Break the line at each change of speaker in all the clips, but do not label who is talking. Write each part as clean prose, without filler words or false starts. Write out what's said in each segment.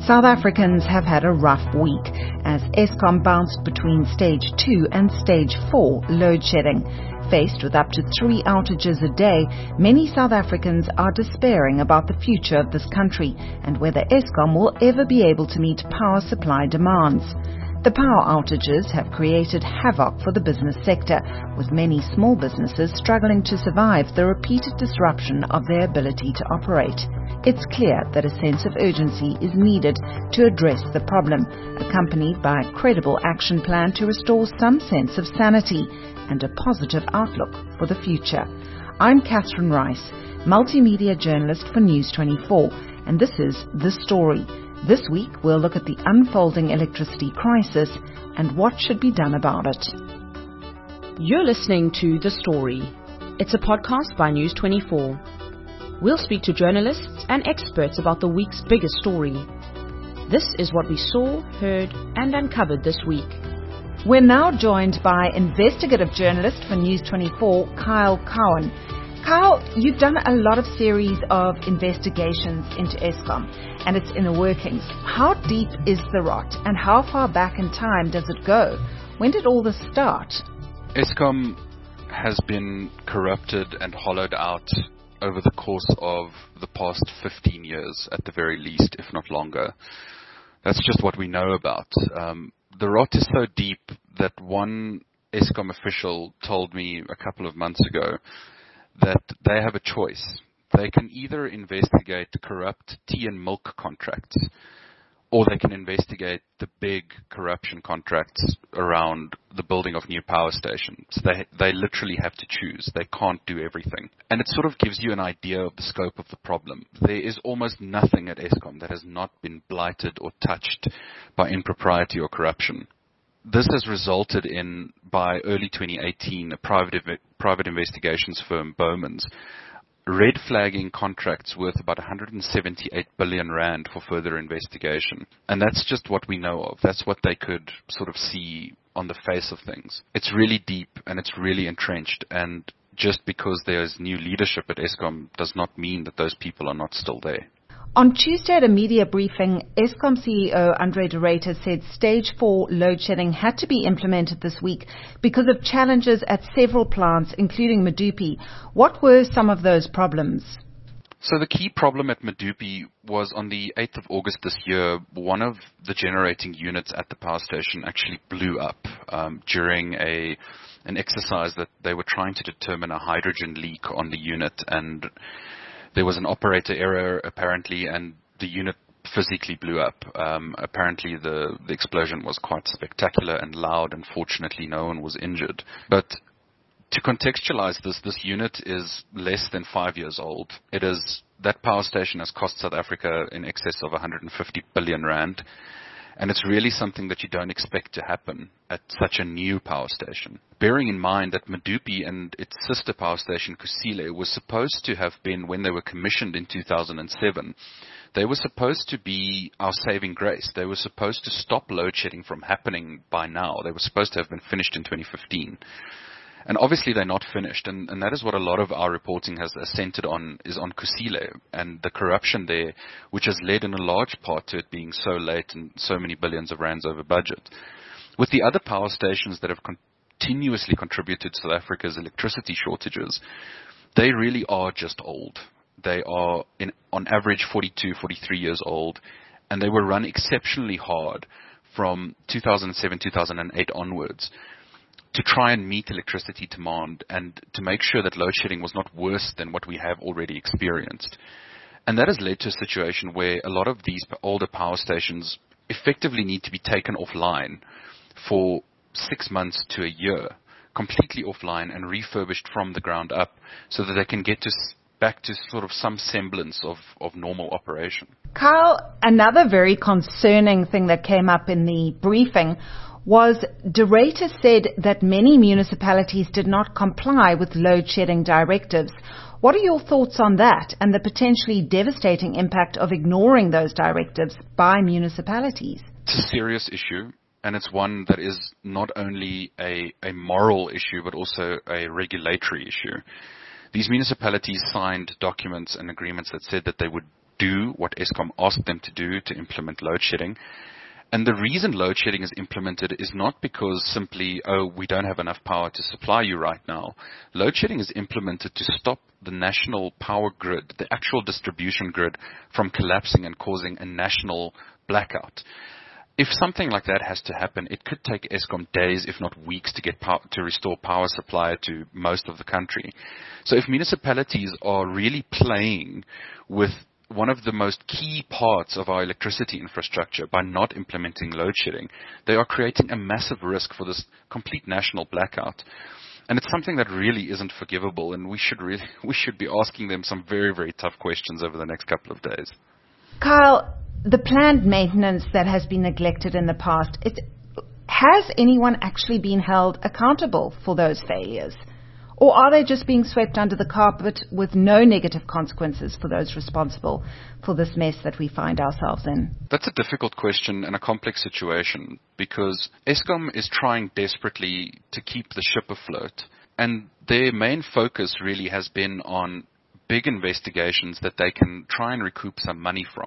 South Africans have had a rough week as Eskom bounced between Stage 2 and Stage 4 load shedding. Faced with up to 3 outages a day, many South Africans are despairing about the future of this country and whether Eskom will ever be able to meet power supply demands. The power outages have created havoc for the business sector, with many small businesses struggling to survive the repeated disruption of their ability to operate. It's clear that a sense of urgency is needed to address the problem, accompanied by a credible action plan to restore some sense of sanity and a positive outlook for the future. I'm Catherine Rice, multimedia journalist for News 24, and this is The Story. This week, we'll look at the unfolding electricity crisis and what should be done about it.
You're listening to The Story. It's a podcast by News 24. We'll speak to journalists and experts about the week's biggest story. This is what we saw, heard, and uncovered this week.
We're now joined by investigative journalist for News 24, Kyle Cowan. Kyle, you've done a lot of series of investigations into Eskom and its inner workings. How deep is the rot and how far back in time does it go? When did all this start?
Eskom has been corrupted and hollowed out over the course of the past 15 years at the very least, if not longer. That's just what we know about. The rot is so deep that one Eskom official told me a couple of months ago that they have a choice. They can either investigate corrupt tea and milk contracts, or they can investigate the big corruption contracts around the building of new power stations. They literally have to choose. They can't do everything. And it sort of gives you an idea of the scope of the problem. There is almost nothing at Eskom that has not been blighted or touched by impropriety or corruption. This has resulted in, by early 2018, a private investigations firm, Bowman's, red flagging contracts worth about 178 billion rand for further investigation. And that's just what we know of. That's what they could sort of see on the face of things. It's really deep and it's really entrenched. And just because there's new leadership at Eskom does not mean that those people are not still there.
On Tuesday at a media briefing, Eskom CEO Andre de Ruyter said Stage 4 load shedding had to be implemented this week because of challenges at several plants, including Medupi. What were some of those problems?
So the key problem at Medupi was on the 8th of August this year, one of the generating units at the power station actually blew up during an exercise that they were trying to determine a hydrogen leak on the unit, and there was an operator error, apparently, and the unit physically blew up. Apparently, the explosion was quite spectacular and loud, and fortunately, no one was injured. But to contextualize this unit is less than 5 years old. That power station has cost South Africa in excess of 150 billion rand. And it's really something that you don't expect to happen at such a new power station. Bearing in mind that Medupi and its sister power station, Kusile, was supposed to have been, when they were commissioned in 2007, they were supposed to be our saving grace. They were supposed to stop load shedding from happening by now. They were supposed to have been finished in 2015. And obviously they're not finished, and that is what a lot of our reporting has centered on, is on Kusile and the corruption there, which has led in a large part to it being so late and so many billions of rands over budget. With the other power stations that have continuously contributed to South Africa's electricity shortages, they really are just old. They are, on average, 42, 43 years old, and they were run exceptionally hard from 2007, 2008 onwards, to try and meet electricity demand and to make sure that load shedding was not worse than what we have already experienced. And that has led to a situation where a lot of these older power stations effectively need to be taken offline for 6 months to a year, completely offline and refurbished from the ground up so that they can get back to sort of some semblance of normal operation.
Kyle, another very concerning thing that came up in the briefing was de Ruyter said that many municipalities did not comply with load shedding directives. What are your thoughts on that and the potentially devastating impact of ignoring those directives by municipalities?
It's a serious issue, and it's one that is not only a moral issue but also a regulatory issue. These municipalities signed documents and agreements that said that they would do what Eskom asked them to do to implement load shedding. And the reason load shedding is implemented is not because simply, we don't have enough power to supply you right now. Load shedding is implemented to stop the national power grid, the actual distribution grid, from collapsing and causing a national blackout. If something like that has to happen, it could take Eskom days, if not weeks, to get to restore power supply to most of the country. So if municipalities are really playing with one of the most key parts of our electricity infrastructure by not implementing load shedding, they are creating a massive risk for this complete national blackout. And it's something that really isn't forgivable, and we should be asking them some very, very tough questions over the next couple of days.
Kyle, the planned maintenance that has been neglected in the past, has anyone actually been held accountable for those failures? Or are they just being swept under the carpet with no negative consequences for those responsible for this mess that we find ourselves in?
That's a difficult question and a complex situation, because Eskom is trying desperately to keep the ship afloat, and their main focus really has been on big investigations that they can try and recoup some money from.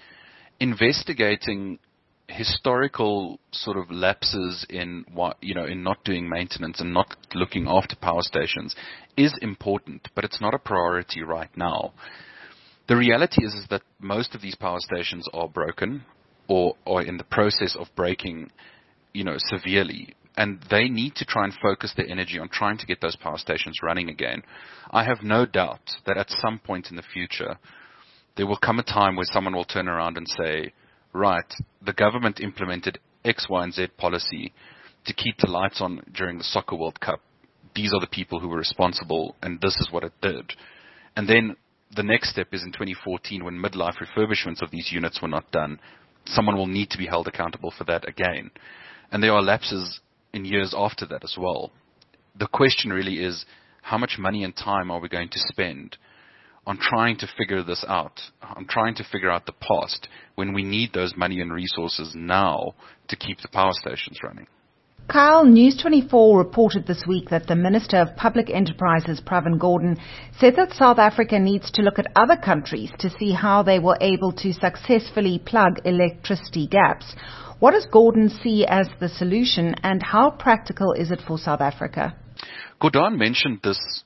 Investigating historical sort of lapses in not doing maintenance and not looking after power stations is important, but it's not a priority right now. The reality is that most of these power stations are broken or in the process of breaking, severely, and they need to try and focus their energy on trying to get those power stations running again. I have no doubt that at some point in the future, there will come a time where someone will turn around and say, right, the government implemented X, Y, and Z policy to keep the lights on during the Soccer World Cup. These are the people who were responsible, and this is what it did. And then the next step is in 2014, when midlife refurbishments of these units were not done. Someone will need to be held accountable for that again. And there are lapses in years after that as well. The question really is, how much money and time are we going to spend on trying to figure this out, on trying to figure out the past, when we need those money and resources now to keep the power stations running?
Kyle, News 24 reported this week that the Minister of Public Enterprises, Pravin Gordhan, said that South Africa needs to look at other countries to see how they were able to successfully plug electricity gaps. What does Gordhan see as the solution, and how practical is it for South Africa?
Gordhan mentioned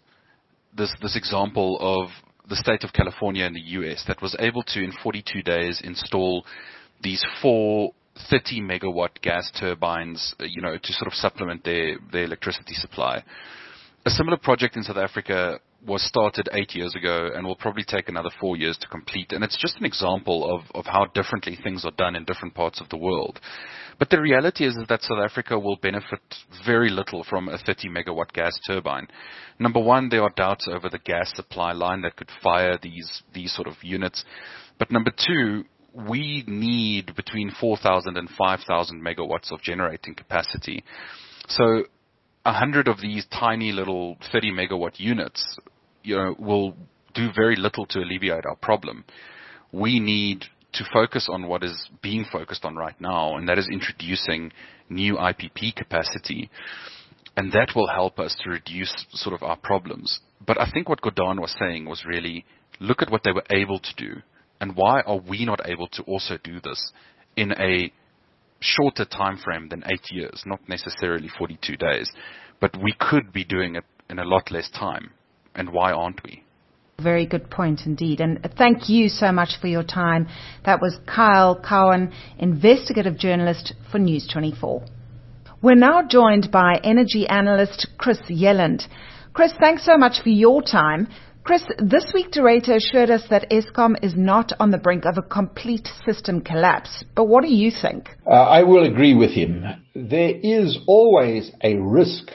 this example of the state of California in the US that was able to, in 42 days, install these 4 30-megawatt gas turbines, to sort of supplement their electricity supply. A similar project in South Africa was started 8 years ago and will probably take another 4 years to complete. And it's just an example of how differently things are done in different parts of the world. But the reality is that South Africa will benefit very little from a 30-megawatt gas turbine. Number one, there are doubts over the gas supply line that could fire these sort of units. But number two, we need between 4,000 and 5,000 megawatts of generating capacity. So 100 of these tiny little 30-megawatt units, will do very little to alleviate our problem. We need to focus on what is being focused on right now, and that is introducing new IPP capacity. And that will help us to reduce sort of our problems. But I think what Gordhan was saying was really, look at what they were able to do, and why are we not able to also do this in a shorter time frame than 8 years, not necessarily 42 days. But we could be doing it in a lot less time. And why aren't we?
Very good point indeed. And thank you so much for your time. That was Kyle Cowan, investigative journalist for News 24. We're now joined by energy analyst Chris Yelland. Chris, thanks so much for your time. Chris, this week Doretta assured us that Eskom is not on the brink of a complete system collapse. But what do you think?
I will agree with him. There is always a risk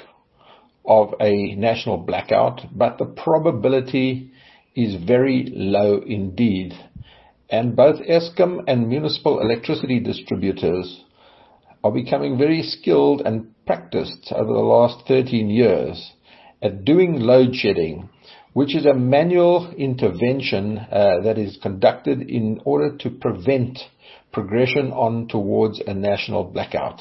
of a national blackout, but the probability is very low indeed. And both Eskom and municipal electricity distributors are becoming very skilled and practiced over the last 13 years at doing load shedding, which is a manual intervention that is conducted in order to prevent progression on towards a national blackout.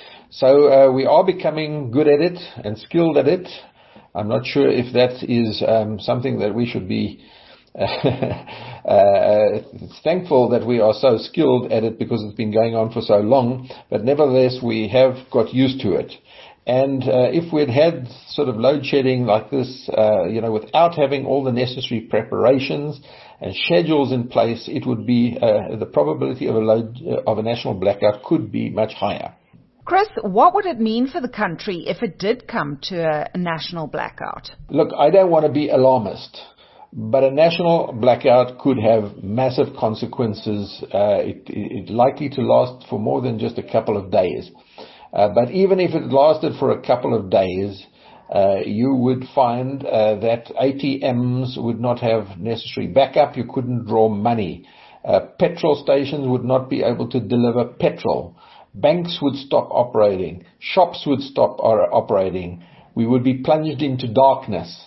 So we are becoming good at it and skilled at it. I'm not sure if that is something that we should be It's thankful that we are so skilled at it because it's been going on for so long, but nevertheless we have got used to it. And if we'd had sort of load shedding like this, without having all the necessary preparations and schedules in place, it would be the probability of a national blackout could be much higher.
Chris, what would it mean for the country if it did come to a national blackout?
Look, I don't want to be alarmist, but a national blackout could have massive consequences. It's likely to last for more than just a couple of days. But even if it lasted for a couple of days, you would find that ATMs would not have necessary backup. You couldn't draw money. Petrol stations would not be able to deliver petrol. Banks would stop operating. Shops would stop operating. We would be plunged into darkness.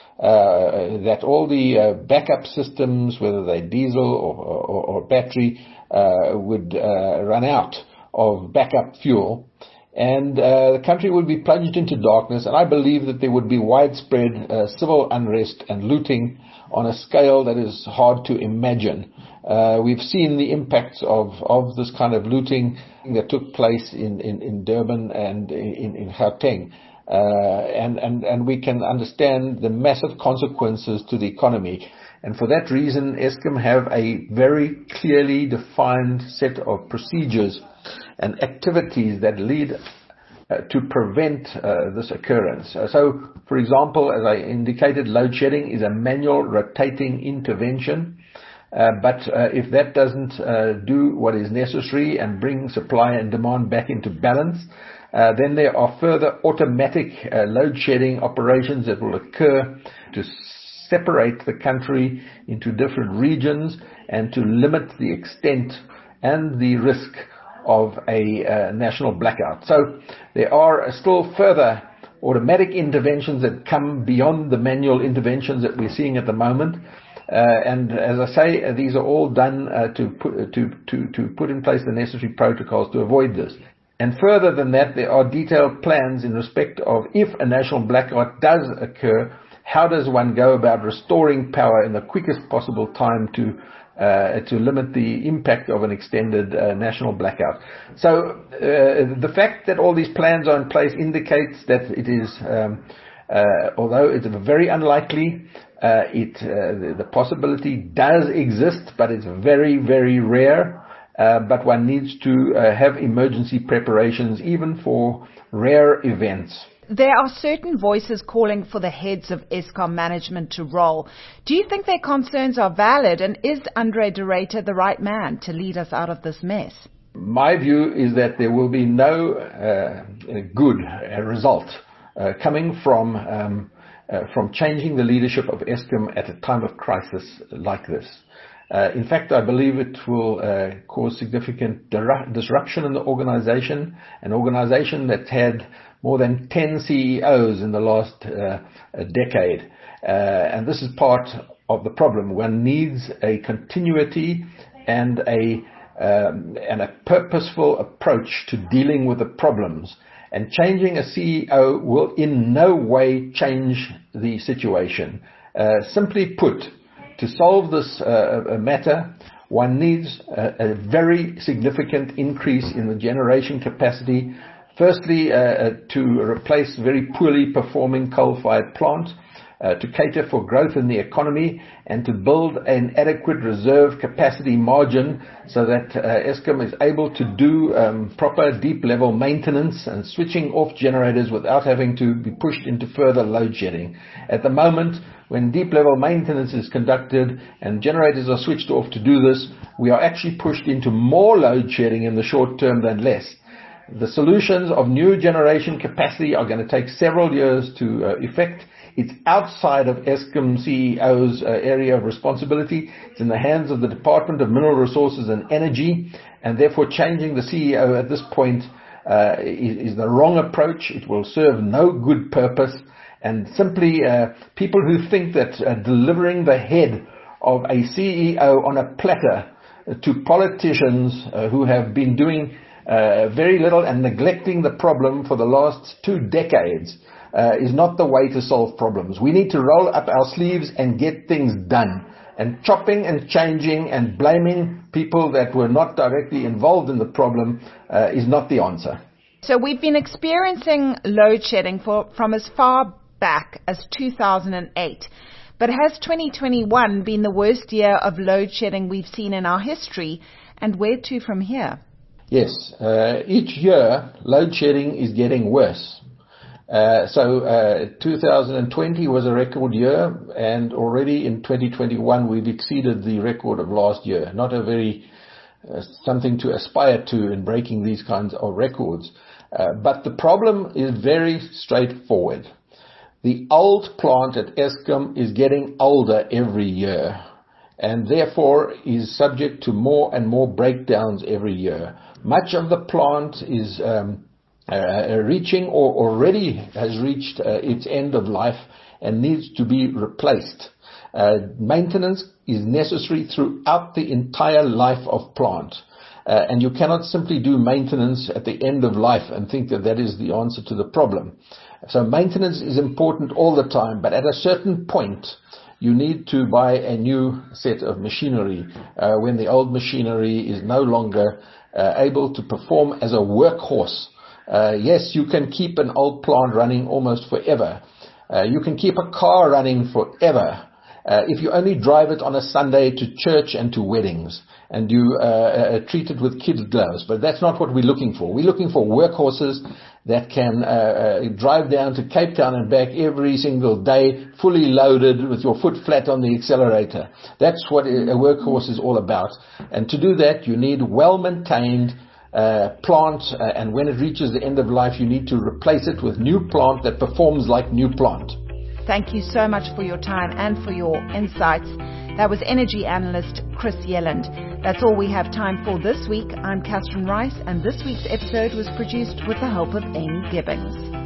That all the backup systems, whether they're diesel or battery, would run out of backup fuel. And the country would be plunged into darkness, and I believe that there would be widespread civil unrest and looting on a scale that is hard to imagine. We've seen the impacts of this kind of looting that took place in Durban and in Gauteng. And we can understand the massive consequences to the economy. And for that reason, Eskom have a very clearly defined set of procedures and activities that lead to prevent this occurrence. So, for example, as I indicated, load shedding is a manual rotating intervention. But if that doesn't do what is necessary and bring supply and demand back into balance, then there are further automatic load shedding operations that will occur to separate the country into different regions and to limit the extent and the risk of a national blackout. So there are still further automatic interventions that come beyond the manual interventions that we're seeing at the moment. And as I say, these are all done to put in place the necessary protocols to avoid this. And further than that, there are detailed plans in respect of if a national blackout does occur, how does one go about restoring power in the quickest possible time to limit the impact of an extended national blackout. So the fact that all these plans are in place indicates that it is, although it's very unlikely, the possibility does exist, but it's very, very rare. But one needs to have emergency preparations even for rare events.
There are certain voices calling for the heads of Eskom management to roll. Do you think their concerns are valid, and is Andre de Ruyter the right man to lead us out of this mess?
My view is that there will be no good result coming from changing the leadership of Eskom at a time of crisis like this. In fact, I believe it will cause significant disruption in the organization, an organization that's had more than 10 CEOs in the last decade. And this is part of the problem. One needs a continuity and a purposeful approach to dealing with the problems. And changing a CEO will in no way change the situation. Simply put, to solve this matter, one needs a very significant increase in the generation capacity. Firstly, to replace very poorly performing coal-fired plants, to cater for growth in the economy, and to build an adequate reserve capacity margin so that Eskom is able to do proper deep-level maintenance and switching off generators without having to be pushed into further load shedding. At the moment, when deep-level maintenance is conducted and generators are switched off to do this, we are actually pushed into more load shedding in the short term than less. The solutions of new generation capacity are going to take several years to effect. It's outside of Eskom CEO's area of responsibility. It's in the hands of the Department of Mineral Resources and Energy, and therefore changing the CEO at this point is the wrong approach. It will serve no good purpose, and simply people who think that delivering the head of a CEO on a platter to politicians who have been doing very little and neglecting the problem for the last 2 decades is not the way to solve problems. We need to roll up our sleeves and get things done. and chopping and changing and blaming people that were not directly involved in the problem is not the answer.
So we've been experiencing load shedding from as far back as 2008. But has 2021 been the worst year of load shedding we've seen in our history, and where to from here?
Yes, each year load shedding is getting worse. So 2020 was a record year, and already in 2021 we've exceeded the record of last year. Not a very something to aspire to in breaking these kinds of records. But the problem is very straightforward. The old plant at Eskom is getting older every year, and therefore is subject to more and more breakdowns every year. Much of the plant is reaching or already has reached its end of life and needs to be replaced. Maintenance is necessary throughout the entire life of plant. And you cannot simply do maintenance at the end of life and think that that is the answer to the problem. So maintenance is important all the time, but at a certain point, you need to buy a new set of machinery when the old machinery is no longer able to perform as a workhorse. Yes, you can keep an old plant running almost forever. You can keep a car running forever if you only drive it on a Sunday to church and to weddings, and you treat it with kid gloves. But that's not what we're looking for. We're looking for workhorses that can drive down to Cape Town and back every single day, fully loaded with your foot flat on the accelerator. That's what a workhorse is all about. And to do that, you need well-maintained plant, and when it reaches the end of life, you need to replace it with new plant that performs like new plant.
Thank you so much for your time and for your insights. That was energy analyst Chris Yelland. That's all we have time for this week. I'm Catherine Rice, and this week's episode was produced with the help of Amy Gibbings.